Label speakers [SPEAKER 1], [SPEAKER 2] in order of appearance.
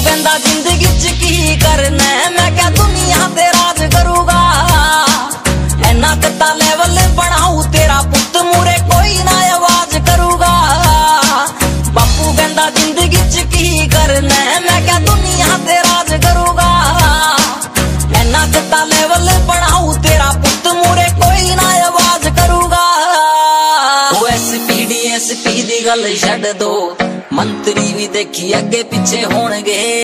[SPEAKER 1] कहंदा जिंदगी च की करना, मैं क्या दुनिया ते राज करूगा। ऐना कत्ता लेवल बढ़ाऊ तेरा पुत मूरे कोई ना आवाज करूगा। बापू कहंदा जिंदगी च की करना, मैं क्या दुनिया ते राज करूगा। ऐना कत्ता लेवल बढ़ाऊ तेरा पुत मूरे कोई ना आवाज करूगा। ओ SP दी गल छड्ड दो, मंत्री भी देखी अगे पिछे होणगे।